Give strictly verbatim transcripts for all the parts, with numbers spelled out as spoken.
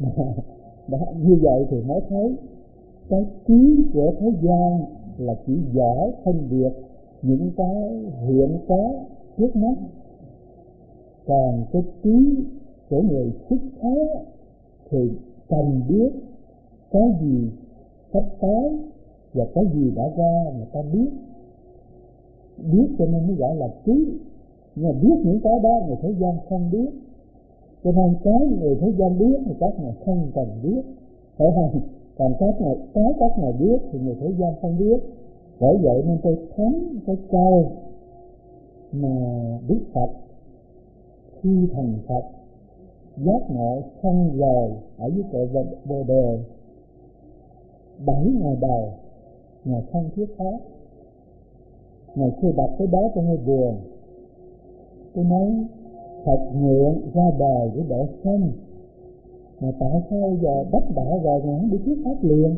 Đó, như vậy thì mới thấy cái trí của thế gian là chỉ giỏi phân biệt những cái hiện có trước mắt, còn cái trí của người xuất thế thì cần biết cái gì sắp tới và cái gì đã ra người ta biết. Biết cho nên mới gọi là trí. Nhưng mà biết những cái đó người thế gian không biết, cho nên cái người thế gian biết thì các ngài không cần biết, phải không? Còn các ngài cái các ngài biết thì người thế gian không biết. Bởi vậy nên tôi thấm cái câu mà Đức Phật khi thành Phật giác ngộ xong rồi ở dưới cội Bồ Đề bảy ngày đầu ngài không thuyết pháp. Ngài khi đọc cái đó tôi hơi buồn. Tôi nói Phật nguyện ra đời để độ sanh, mà tại sao giờ đắc đạo rồi ngài không đi thuyết pháp liền,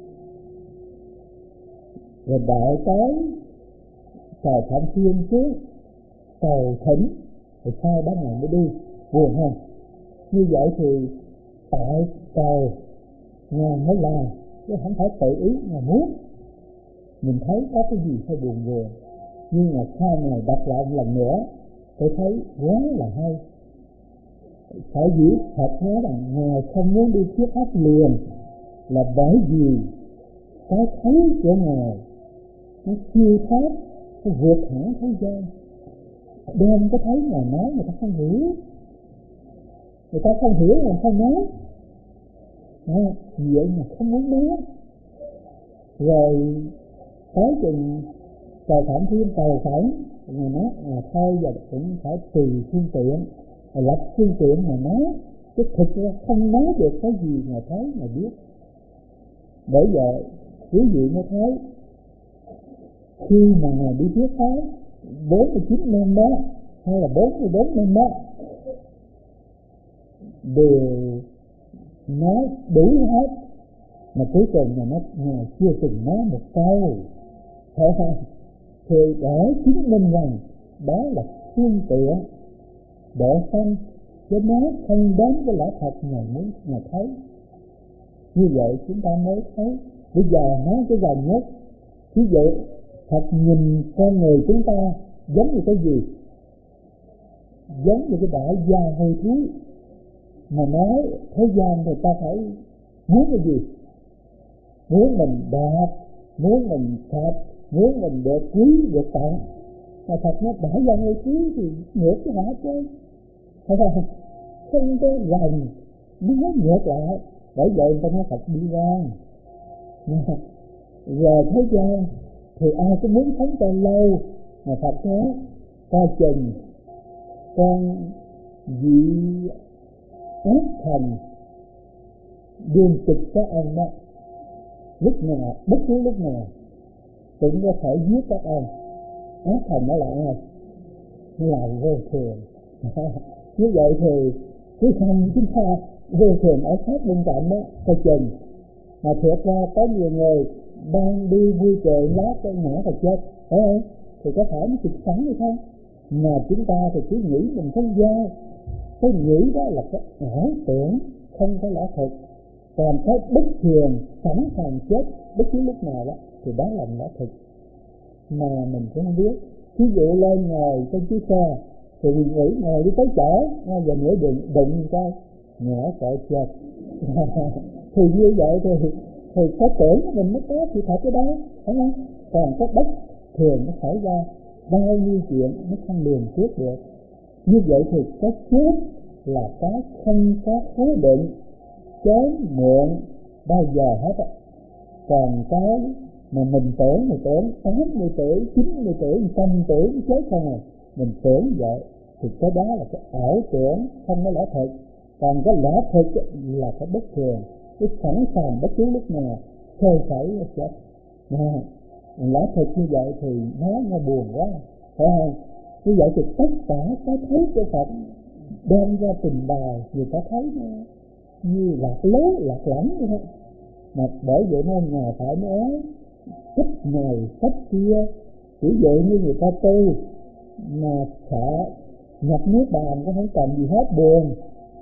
rồi đợi tới trời Phạm Thiên chứ cầu thỉnh rồi sau đó ngài mới đi? Buồn không? Như vậy thì tại cầu ngài mới làm, chứ không phải tự ý ngài muốn. Mình thấy có cái gì hơi buồn buồn, nhưng mà sau ngài đọc lại một lần nữa tôi thấy quá là hay. Sở dĩ Phật nói rằng ngài không muốn đi thuyết pháp liền là bởi vì cái thấy của ngài nó siêu thoát, nó vượt hẳn thế gian. Đem cái thấy ngài nói người ta không hiểu, người ta không hiểu làm sao nói. À, vậy mà không muốn nói. Rồi tới chừng trời Phạm Thiên cầu khẩn, ngài nói à, thôi giờ cũng phải tùy phương tiện, rồi lập phương tiện mà nói, chứ thực ra không nói được cái gì ngài thấy ngài biết. Bởi vậy quý vị mới thấy khi mà ngài đi thuyết pháp bốn mươi chín năm đó hay là bốn mươi bốn năm đó đều nói đủ hết, mà cuối cùng ngài nói ngài chưa từng nói một câu, phải không? Thì để chứng minh rằng đó là phương tiện độ sanh, chứ nó không đến với lẽ thật ngài muốn ngài thấy. Như vậy chúng ta mới thấy. Bây giờ nói cái gần nhất, ví dụ thật nhìn con người chúng ta giống như cái gì? Giống như cái đại gia hôi thối. Mà nói thế gian người ta phải muốn cái gì? Muốn mình đẹp, muốn mình đẹp, muốn mình được quý, được tặng. Mà thật nó đại gia hôi thối thì ngược cái hả chứ? Phải không? Không có gần, nói ngược lại. Bởi vậy người ta nói Phật đi quan. Giờ thế gian thì ai cũng muốn sống cho lâu, mà Phật nói coi chừng con vị ác thần điên kịch các ông đó, lúc nào bất cứ lúc nào cũng có thể giết các ông. Ác thần đó là ai? Là vô thường. Như vậy thì cứ không chúng ta vô thường ở sát bên cạnh đó coi chừng. Mà thiệt ra có nhiều người đang đi vui chơi lát cái ngã và chết, phải không? Thì có phải nó trực sẵn hay không? Mà chúng ta thì cứ nghĩ mình không dao. Cái nghĩ đó là cái ảo tưởng, không có lẽ thực. Còn cái bất thường sẵn sàng chết bất cứ lúc nào đó thì đó là lẽ thực, mà mình cũng không biết. Ví dụ lên ngồi trên chiếc xe thì mình nghĩ ngồi đi tới chỗ, ngay giờ nữa đừng đụng coi ngã sợ chết. Thì như vậy thì thì cái tưởng của mình mới có sự thật cái đó, phải không? Còn cái bất thường nó xảy ra bao nhiêu chuyện nó không lường trước được. Như vậy thì cái chết là cái không có cố định, sớm muộn bao giờ hết á. Còn cái mà mình tưởng, mình tưởng tám mươi tuổi, chín mươi tuổi, một trăm tuổi mới chết không à, mình tưởng vậy thì cái đó là cái ảo tưởng, không có lẽ thực. Còn cái lẽ thực là cái bất thường, cái sẵn sàng bất cứ lúc nào sơ sẩy là chết. À, lẽ thực như vậy thì nói nghe buồn quá, phải không? Như vậy thì tất cả cái thấy của Phật đem ra trình bày, người ta thấy nó như lạc lối, lạc lõng như thế. Mà bởi vậy nên Ngài phải nói sách này, sách kia. Ví dụ như người ta tu mà sợ nhập nước bàn cũng không cần gì hết buồn,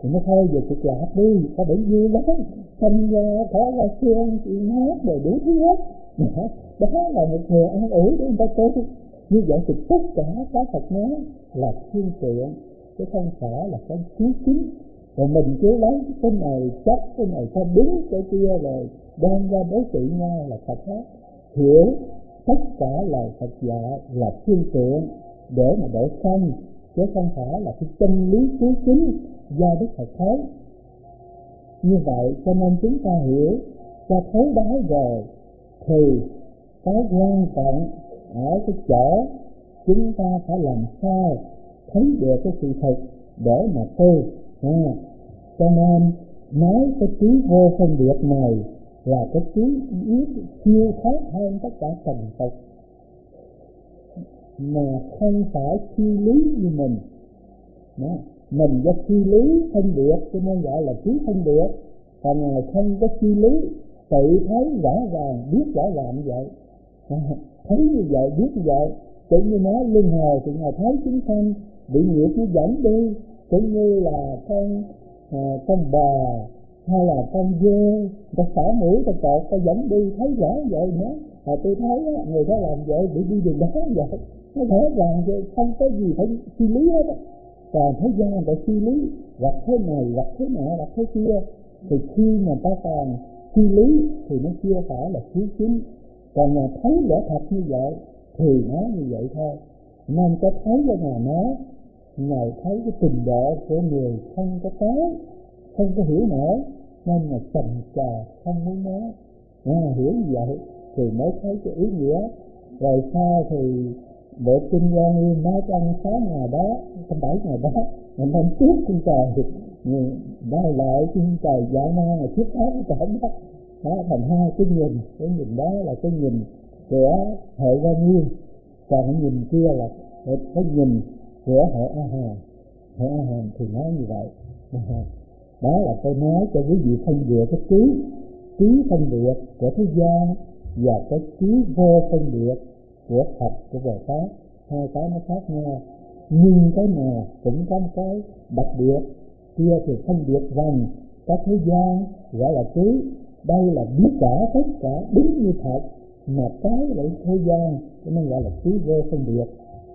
thì nó thôi về cực lạc đi, có bệnh vui lắm, sinh ra có là xương hát rồi đủ thứ hết. Đó, đó là một người an ủi để người ta tu. Như vậy thì tất cả các Phật nói là phương tiện, chứ không phải là cái chí chính. Rồi mình cứ lấy cái này chắc cái này cho đúng cái kia rồi đem ra đối trị nhau là Phật hết. Hiểu tất cả lời Phật dạy là phương tiện để mà độ sanh, chứ không phải là cái chân lý chí chính do Đức Phật thấy. Như vậy cho nên chúng ta hiểu cho thấu đáo rồi thì cái quan trọng ở cái chỗ chúng ta phải làm sao thấy được cái sự thật để mà tu. À, cho nên nói cái trí vô phân biệt này là cái trí biết siêu thoát hơn tất cả trần tục, mà không phải suy lý như mình. Đó. Mình do suy lý phân biệt cho nên gọi là trí phân biệt, còn Ngài không có suy lý, tự thấy rõ ràng, biết rõ ràng như vậy. À, thấy như vậy, biết như vậy, cũng như nói luân hồi thì Ngài thấy chúng sanh bị nghiệp nó dẫn đi, cũng như là con à, con bò hay là con dê, ta xả mũi ta cột ta dẫn đi, thấy rõ vậy nữa. À, tôi thấy á, người ta làm vậy bị đi đường đó vậy, nó rõ ràng vậy, không có gì phải suy lý hết á. Còn thế gian người ta suy lý, gặp thế này, gặp thế nọ, gặp thế kia, thì khi mà ta còn suy lý thì nó chưa phải là chí chính. Còn Ngài thấy lẽ thật như vậy thì nói như vậy thôi. Nên có thấy cho Ngài nói, Ngài thấy cái trình độ của người không có tới, không có hiểu nổi, nên Ngài chần chờ không muốn nói. À, hiểu như vậy thì mới thấy cái ý nghĩa. Rồi sau thì Bộ Kinh Quan Nghiêm nói trong sáu ngày đó, trong bảy ngày đó, mình nên trước trên trời đau lợi trên trời dạo na là trước hết cái cảnh đó. Đó thành hai cái nhìn, cái nhìn đó là cái nhìn của hệ Quan Nghiêm, còn cái nhìn kia là cái nhìn của hệ A Hàm. Hệ A Hàm thì nói như vậy. Đó là tôi nói cho quý vị phân biệt cái trí trí phân biệt của thế gian và cái trí vô phân biệt của Phật, của Bồ Tát. Hai cái nó khác nhau, nhưng cái nào cũng có một cái đặc biệt. Kia thì phân biệt rằng cái thế gian gọi là trí, đây là biết rõ tất cả đúng như thật, mà cái lại thế gian cho nên gọi là trí vô phân biệt.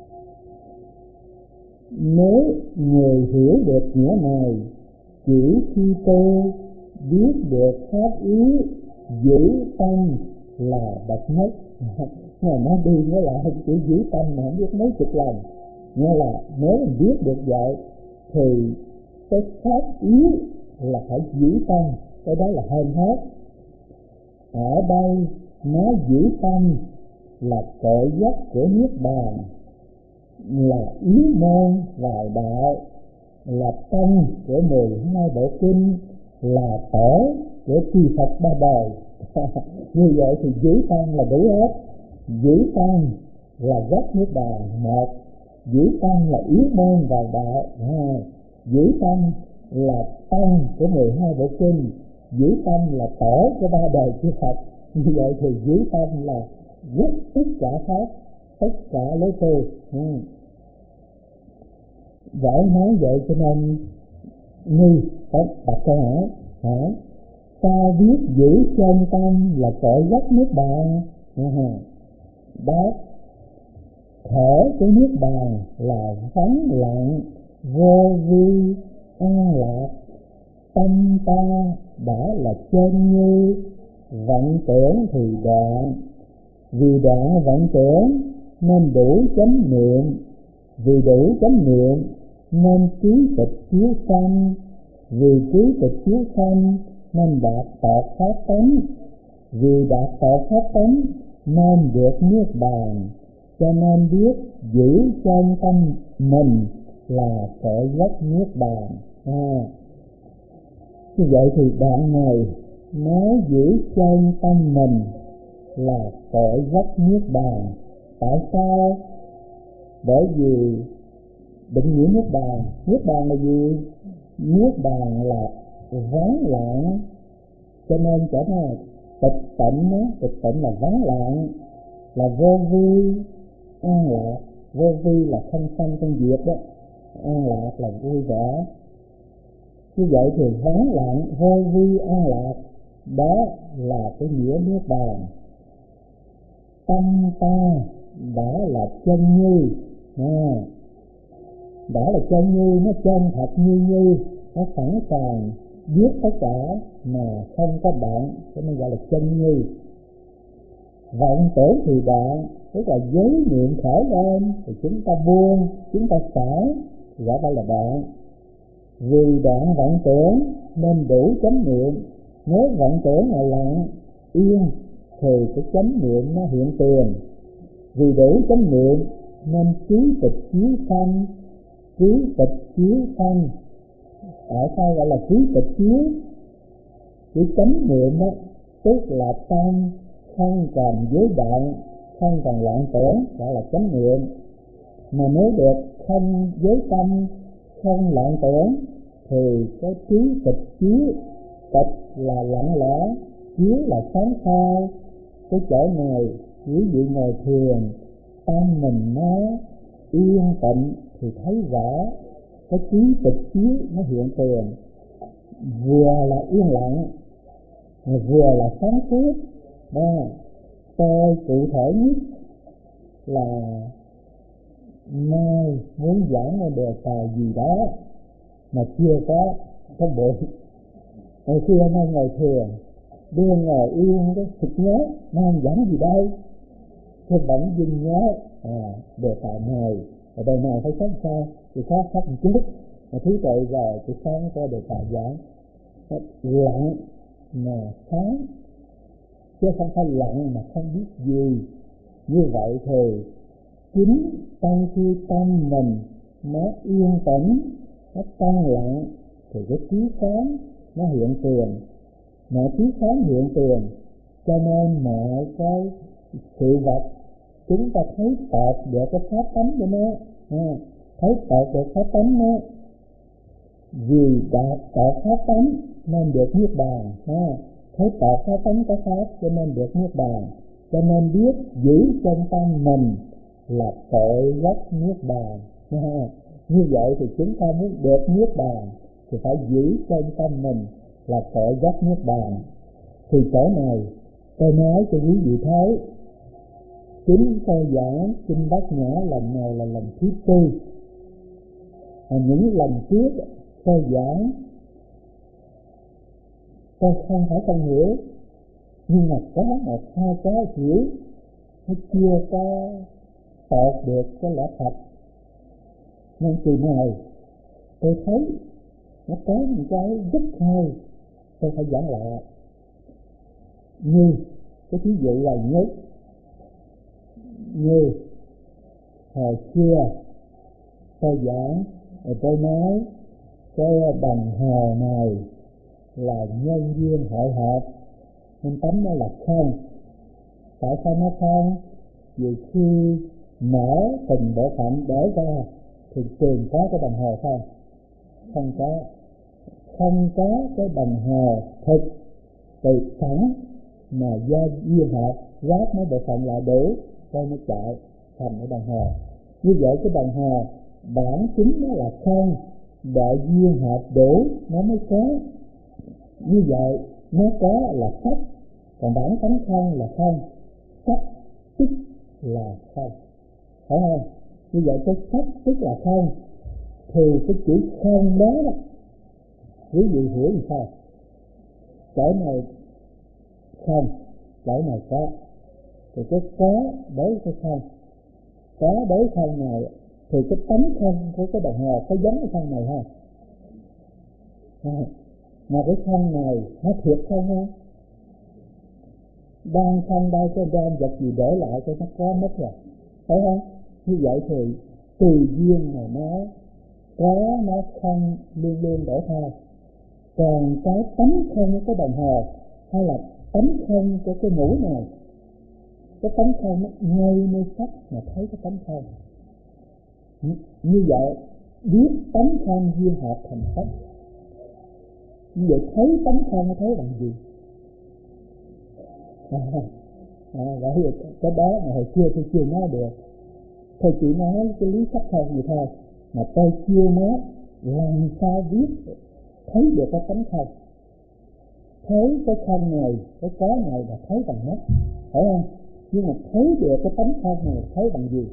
Nếu người hiểu được nghĩa này, chỉ khi tu biết được pháp ý, giữ tâm là bậc nhất. Ngài nói đi nói lại chỉ giữ tâm mà không biết mấy chục lần. Nghĩa là nếu mình biết được vậy thì cái pháp ý là phải giữ tâm, cái đó là hơn hết. Ở đây nói giữ tâm là cội gốc của niết bàn, là yếu môn vào đạo, là tông của mười hai bộ kinh, là tổ của chư Phật ba đời. Như vậy thì giữ tâm là đủ hết. Giữ tâm là gốc niết bàn một, giữ tâm là yếu môn vào đạo hai, giữ tâm là tông của mười hai bộ kinh, giữ tâm là tổ của ba đời chư Phật. Như vậy thì giữ tâm là gốc tất cả pháp, tất cả lối tu. Ừ. Vậy nói vậy cho nên Nghi có đặt câu hỏi, hỏi sao biết giữ chân tâm là cội gốc niết bàn? Đáp, thể của niết bàn là vắng lặng, vô vi, an lạc. Tâm ta đã là chân như, vọng tưởng thì đoạn. Vì đoạn vọng tưởng nên đủ chánh niệm, vì đủ chánh niệm nên trí tịch chiếu sanh, vì trí tịch chiếu sanh nên đạt tột pháp tánh, vì đạt tột pháp tánh nên được niết bàn. Cho nên biết giữ chân tâm mình là cội gốc niết bàn. À, như vậy thì đoạn này nói giữ chân tâm mình là cội gốc niết bàn. Tại sao? Bởi vì định nghĩa niết bàn, niết bàn là gì? Niết bàn là vắng lặng, cho nên trở thành tịch tịnh đó. Tịch tịnh là vắng lặng, là vô vi, an lạc. Vô vi là không sanh không diệt đó, an lạc là vui vẻ. Như vậy thì vắng lặng vô vi an lạc, đó là cái nghĩa niết bàn. Tâm ta đã là chân như, à, đã là chân như, nó chân thật như như, nó sẵn sàng biết tất cả mà không có đoạn, cho nên gọi là chân như. Vọng tưởng thì đoạn, tức là giới niệm khởi lên thì chúng ta buông, chúng ta xả, gọi đây là đoạn. Vì đoạn vọng tưởng nên đủ chánh niệm. Nếu vọng tưởng là lặng yên thì cái chánh niệm nó hiện tiền. Vì đủ chánh niệm nên trí tịch chiếu sanh. Trí tịch chiếu sanh, ở sao gọi là trí tịch chiếu? Cái chánh niệm đó tức là tâm không còn giới đoạn, không còn loạn tưởng, gọi là chánh niệm. Mà nếu được không giới tâm, không loạn tưởng thì cái trí tịch chiếu, tịch là lặng lẽ, chiếu là sáng soi. Cái chỗ này quý vị ngồi thiền, tâm mình nó yên tịnh thì thấy rõ cái trí tịch chiếu nó hiện tiền, vừa là yên lặng vừa là sáng suốt. Đó, tôi cụ thể nhất là nay muốn giảng một đề tài gì đó mà chưa có có bụng. Hồi xưa nay ngồi thiền, đưa ngồi yên cái thực nhớ nay giảng gì đây, tôi vẫn dưng nhớ à, đề tài này ở đây này phải sống sao thì khó khăn một chút, mà thứ tự rồi thì sáng có đề tài giảng lặng mà sáng, chứ không phải lặng mà không biết gì. Như vậy thì chính trong khi tâm mình nó yên tĩnh, nó tăng lặng thì cái trí sáng nó hiện tiền. Mọi trí sáng hiện tiền, cho nên mọi cái sự vật chúng ta thấy tột được cái pháp tánh của nó, à, thấy tột được pháp tánh nó. Vì đạt tột pháp tánh nên được niết bàn, à, thấy tột pháp tánh có pháp cho nên được niết bàn. Cho nên biết giữ trong tâm mình là tội gốc niết bàn. À, như vậy thì chúng ta muốn được niết bàn thì phải giữ trong tâm mình là tội gốc niết bàn. Thì chỗ này tôi nói cho quý vị thấy, chính tôi giảng Kinh Bát Nhã lần này là lần thứ tư. À, những lần trước tôi giảng tôi không phải không hiểu, nhưng mà có một hai cái hiểu nó chưa có tột được cái lẽ thật. Nên từ này tôi thấy nó có một cái rất hay, tôi phải giảng lại. Như cái thí dụ là nhất, như hồi xưa tôi giảng rồi tôi nói cái đồng hồ này là nhân duyên hội hợp nên tánh nó là không. Tại sao nó không? Vì khi mở từng bộ phận để ra thì tìm có cái đồng hồ không? Không có. Không có cái đồng hồ thực từ sẵn mà do duyên hợp ráp mấy bộ phận lại đủ cho nó chạy thành cái đồng hồ. Như vậy cái đồng hồ bản chính nó là không, đợi duyên hợp đủ nó mới có. Như vậy nó có là sắc, còn bản tánh không là không. Sắc tức là không, phải không? Như vậy cái sắc tức là không, thì cái chữ không đó, đó quý vị hiểu làm sao? Chỗ này không, chỗ này có, thì cái có đối cái không, có đối không này thì cái tánh không của cái đồng hồ có giống cái không này không? À, mà cái không này nó thiệt không không? Đang không đây cái đem vật gì để lại cho nó có mất rồi, phải không? Như vậy thì tùy duyên mà nó có, nó không luôn luôn đổi thay. Còn cái tánh không của cái đồng hồ hay là tánh không của cái mũi này, cái tánh không nó ngay nơi sắc mà thấy cái tánh không. Như vậy biết tánh không duyên hợp thành sắc. Như vậy thấy tánh không nó thấy bằng gì? À, à, vậy cái đó mà hồi xưa tôi chưa nói được. Tôi chỉ nói cái lý sắc không vậy thôi, mà tôi chưa nói làm sao biết thấy được cái tánh không. Thấy cái không này, cái có này là thấy bằng mắt, phải không? Nhưng mà thấy được cái tánh không này thấy bằng gì?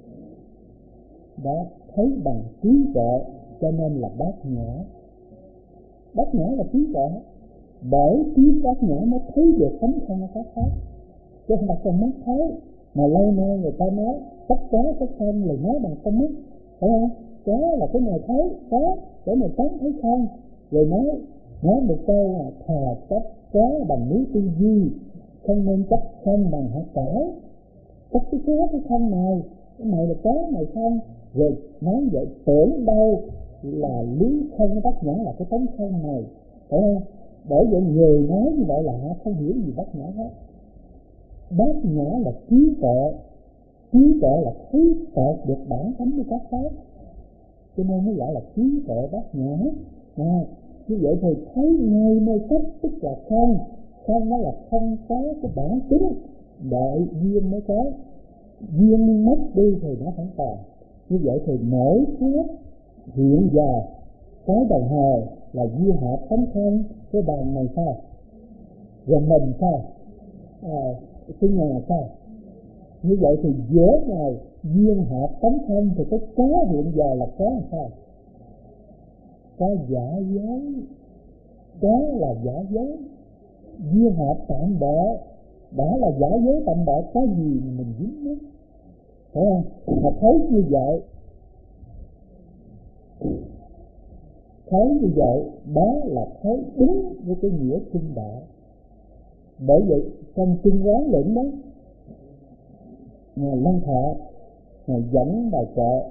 Đó, thấy bằng trí tuệ, cho nên là bát nhã. Bát nhã là trí tuệ. Bởi trí bát nhã mới thấy được tánh không nó có khác, chứ không phải con mắt thấy. Mà lâu nay người ta nói tất cả cái không là nói bằng con mắt, phải không? Có là cái này thấy, có để mà tánh thấy không. Rồi nói nói một câu là thà chấp có bằng lý tư duy, không nên chấp không bằng hạt cải. Chấp cái có cái không này, cái này là có, này không. Rồi nói vậy tưởng đâu là lý không bát nhã là cái tánh không này, phải không? Bởi vậy người nói như vậy là họ không hiểu gì bát nhã hết. Bát nhã là trí tuệ, trí tuệ là thấy tột được bản tánh của các pháp, cho nên mới gọi là trí tuệ bát nhã. À, như vậy thì thấy ngay nơi cách, tức là không, không nó là không có cái bản tính, đợi duyên mới có, duyên mất đi thì nó không còn. Như vậy thì mỗi phút hiện giờ cái đồng hồ là duyên hợp tánh không, cái bàn này sao, rồi mình sao, à, cái nhà sao. Như vậy thì giữa ngày duyên hợp tánh không thì cái có hiện giờ là có làm sao? Có giả dối, có là giả dối. Duyên hợp tạm bợ đã là giả dối tạm bợ, có gì mình dính mất, phải không? Mà thấy như vậy, thấy như vậy đó là thấy đúng với cái nghĩa trung đạo. Bởi vậy trong Trung Quán Luận đó, Ngài Lăng Thọ Ngài dẫn bài kệ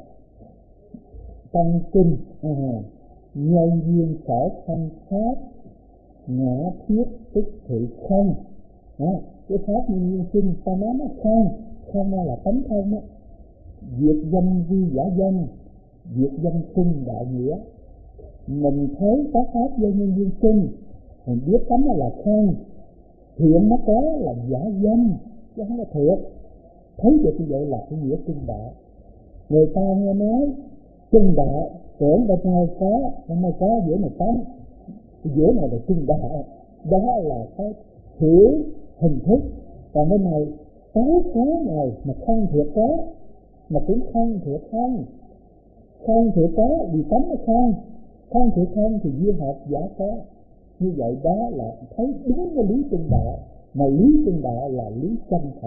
trong kinh à, nhân duyên sở không pháp, ngã thiết tức thị không. À, cái pháp nhân duyên sinh ta nói nó không, không là tánh không á. Diệt danh vi giả danh, diệt danh sinh đại nghĩa. Mình thấy các pháp do nhân duyên sinh, mình biết tánh nó là không, hiện nó có là giả danh chứ không là thiệt. Thấy được như vậy là cái nghĩa trung đạo. Người ta nghe nói trung đạo, tưởng bên này có, bên này có, giữa này có, giữa này là trung đạo, đó là cái hiểu hình thức. Còn bên này cái có này mà không thiệt có, mà cũng không thiệt không, không thiệt có vì tánh nó không, không thiệt không thì duyên hợp giả có. Như vậy đó là thấy đúng cái lý trung đạo, mà lý trung đạo là lý chân thật.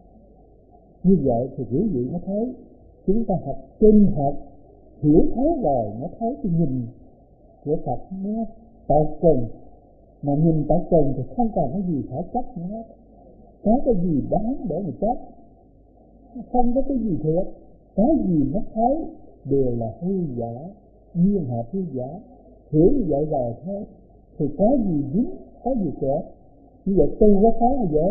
Như vậy thì quý vị mới thấy, chúng ta học kinh học hiểu thấu rồi mới thấy cái nhìn của Phật nó tột cùng. Mà nhìn tột cùng thì không còn cái gì phải chấp nữa hết. Có cái gì đáng để mà chấp, không có cái gì thiệt. Cái gì nó thấy đều là hư giả, duyên hợp hư giả. Hiểu như vậy rồi thôi thì có gì dính, có gì kẹt. Như vậy tu có khó là dễ.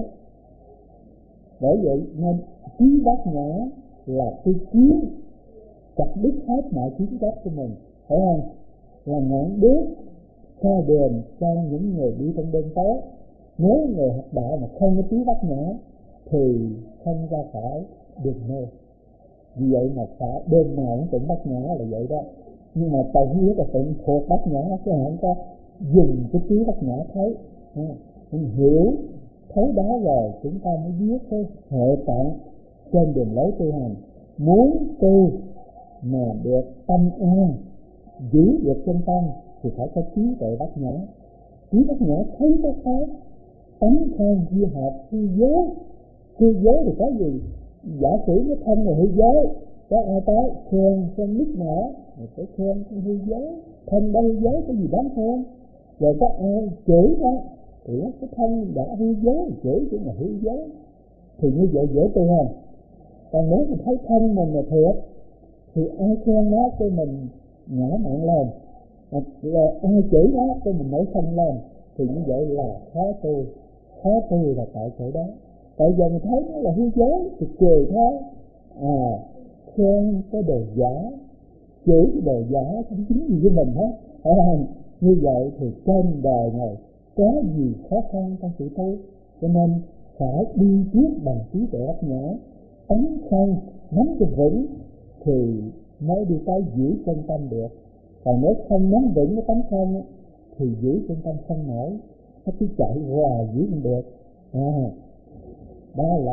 Bởi vậy nên trí bát nhã là tôi kiến chặt đứt hết mọi kiến chấp của mình, phải không? Là ngọn đuốc soi đường cho những người đi trong đêm tối. Nếu người học đạo mà không có trí bát nhã thì không ra khỏi đường mê. Vì vậy mà phải đêm nào cũng tụng bát nhã là vậy đó. Nhưng mà tao không biết là tụng thuộc bát nhã chứ không có dùng cái trí bát nhã thấy. Mình hiểu thấy đó rồi chúng ta mới biết cái hệ tạng trên đường lối tu hành. Muốn tu mà được tâm an, giữ được chân tâm thì phải có trí tuệ bát nhã. Trí bát nhã thấy cái khác, tánh không duyên hợp hư giới. Hư giới thì có gì? Giả sử cái thân là hư giới, có ai tới khen khen nít nở, rồi phải khen cái hư giới. Thân đã hư giới có gì đáng khen? Rồi có ai chửi đó, thì cái thân đã hư giới, chửi cũng là hư giới. Thì như vậy dễ tu không? Còn nếu mình thấy thân mình là thiệt thì ai khen nó cho mình ngã mạn lên, rồi ai chửi nó cho mình nổi sân lên, thì như vậy là khó tu. Khó tu là tại chỗ đó. Tại giờ mình thấy nó là hư giới thì cười thôi. À, khen cái đồ giả, chửi cái đồ giả không chính gì với mình hết. Phải không? Như vậy thì trên đời này có gì khó khăn trong sự tu. Cho nên phải đi trước bằng trí tuệ bát nhã, tánh không nắm cho vững thì mới đi tới giữ chân tâm được. Còn nếu không nắm vững cái tánh không thì giữ trong tâm không nổi, nó cứ chạy hoài giữ không được. À, đó là